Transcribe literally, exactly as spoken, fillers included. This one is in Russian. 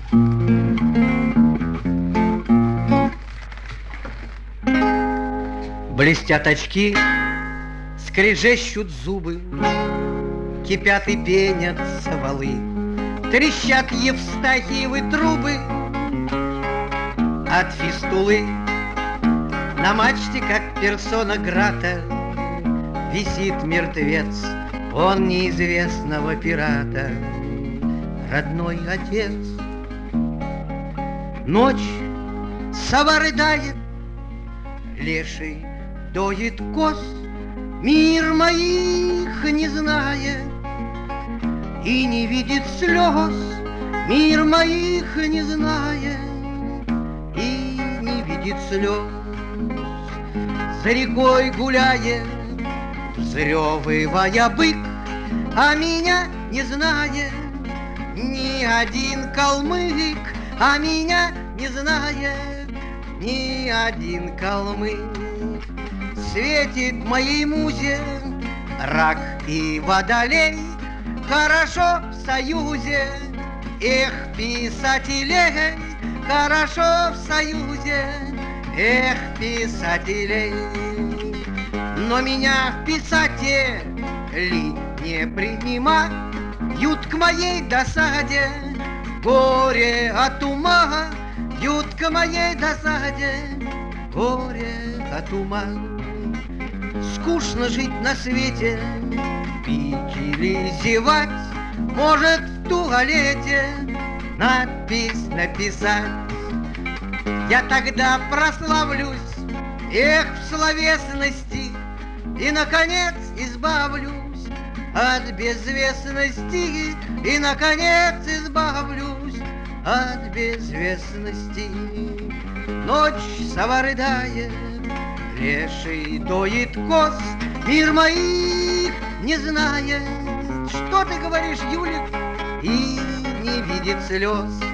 Блестят очки, скрежещут зубы, кипят и пенятся валы, трещат евстахиевы трубы от фистулы. На мачте, как персона грата, висит мертвец, он неизвестного пирата, родной отец. Ночь, сова рыдает, леший доит коз, мир моих не знает и не видит слез, мир моих не знает и не видит слез. За рекой гуляет, взрёвывая бык, а меня не знает ни один калмык, а меня не знает ни один калмык. Светит моей музе рак и водолей, хорошо в союзе, эх, писателей, хорошо в союзе, эх, писателей. Но меня писатели не принимают к моей досаде, горе от ума, бьют к моей досаде, горе от ума. Скучно жить на свете, пить или зевать, может в туалете надпись написать. Я тогда прославлюсь, эх, в словесности, и, наконец, избавлюсь от безвестности, и, наконец, избавлюсь от безвестности. Ночь, сова рыдает, леший доит коз, мир моих не знает. Что ты говоришь, Юлик, и не видит слез.